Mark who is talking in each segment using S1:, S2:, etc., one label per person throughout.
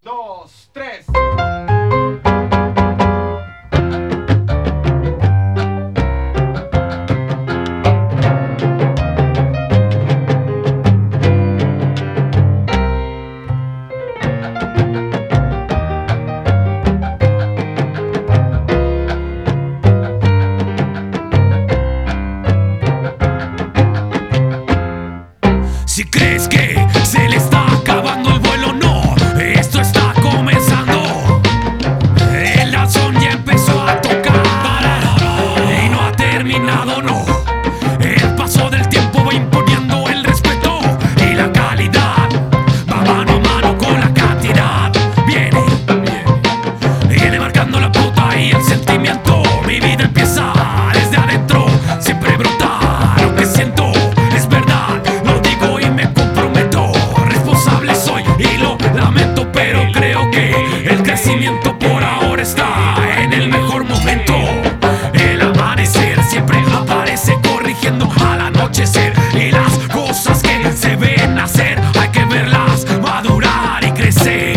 S1: dos, tres.
S2: Si crees que se le está acabando el vuelo, no, esto está comenzando. El danzón ya empezó a tocar y no ha terminado, no. El paso del tiempo va imponiendo el respeto y la calidad. Va mano a mano con la cantidad. Viene marcando la pauta y el sentimiento. Mi vida empieza desde adentro, siempre brota lo que siento. Es verdad, lo digo y me comprometo. Responsable soy y lo lamento, pero creo que el crecimiento por ahora está en el mejor momento. El amanecer siempre aparece corrigiendo al anochecer, y las cosas que se ven nacer hay que verlas madurar y crecer.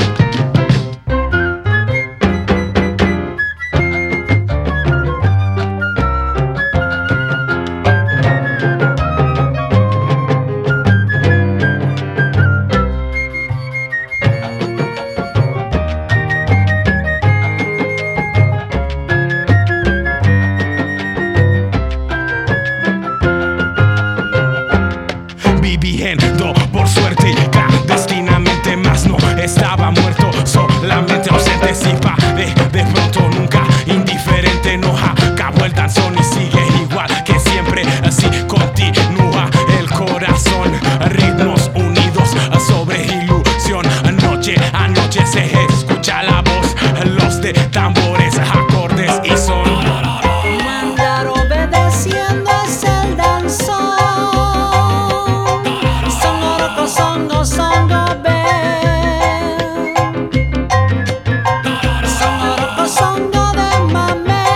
S3: Viviendo por suerte clandestinamente, más no estaba muerto, solamente ausente. Si de pronto nunca indiferente, no acabó el danzón y sigue igual que siempre. Así continúa el corazón, ritmos unidos sobre ilusión. Noche a noche se escucha la voz, los de tambores, acordes y son.
S4: Mandar obedeciendo es el danzón. Songo, songo, ven. Songo de mamé,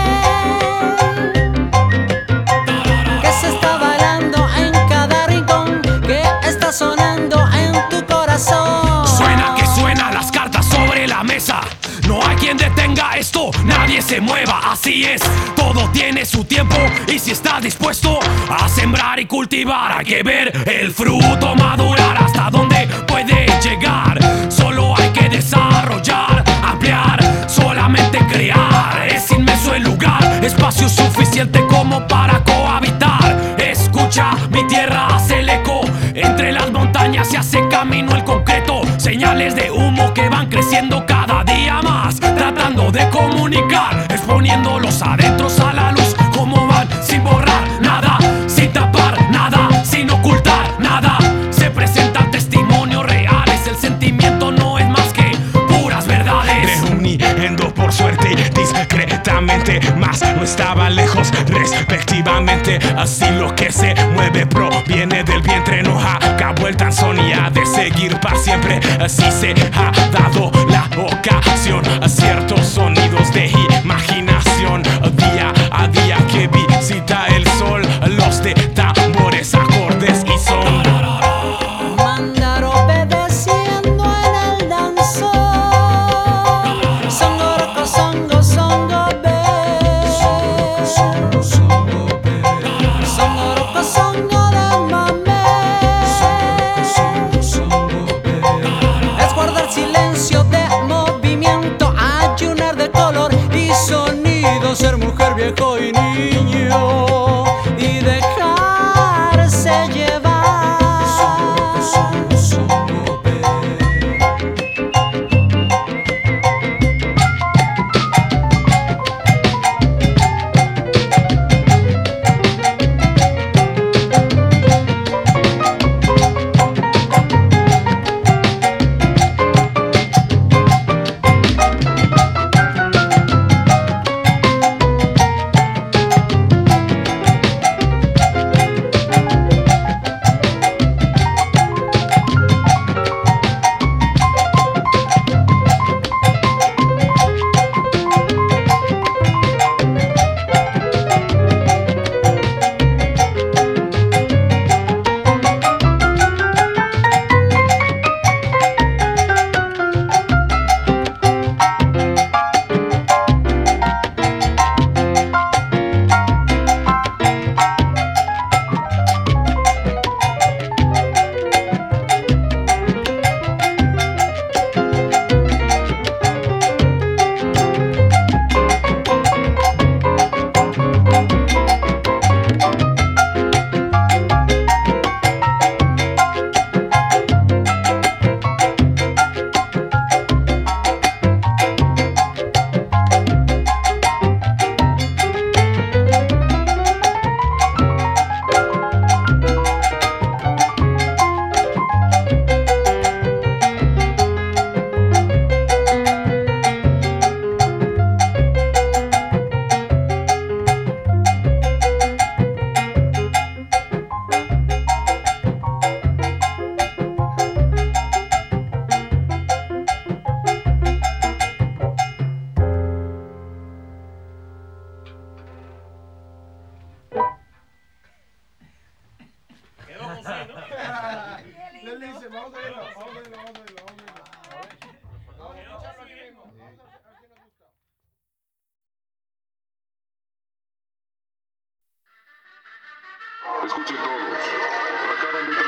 S4: que se está bailando en cada rincón, que está sonando en tu corazón.
S2: Suena que suena las cartas sobre la mesa. No hay quien detenga esto, nadie se mueva, así es. Todo tiene su tiempo y si estás dispuesto a sembrar y cultivar, hay que ver el fruto madurar. Hasta dónde puede llegar, solo hay que desarrollar, ampliar, solamente crear. Es inmenso el lugar, espacio suficiente como para cohabitar. Escucha, mi tierra hace el eco, entre las montañas se hace camino el concreto. Señales de humo que van creciendo cada día más, tratando de comunicar, exponiendo los adentros a la luz. Como van sin borrar nada, sin tapar nada, sin ocultar nada. Se presentan testimonios reales, el sentimiento no es más que puras verdades.
S3: Reuniendo por suerte discretamente, más no estaba lejos respectivamente. Así lo que se mueve proviene del vientre, no acabó el danzón y ha de seguir para siempre. Así se ha dado la ocasión a ciertos sonidos de imaginación, día a día que visita el sol, los de tambores, acordes y son.
S4: Mandar obedeciendo en el danzón. Songo, songo, ven. Songo de mamé. Es guardar silencio de movimiento, ayunar de color y sonido, ser mujer, viejo y niño, y dejarse llevar.
S1: Escuchen todos. Acaban de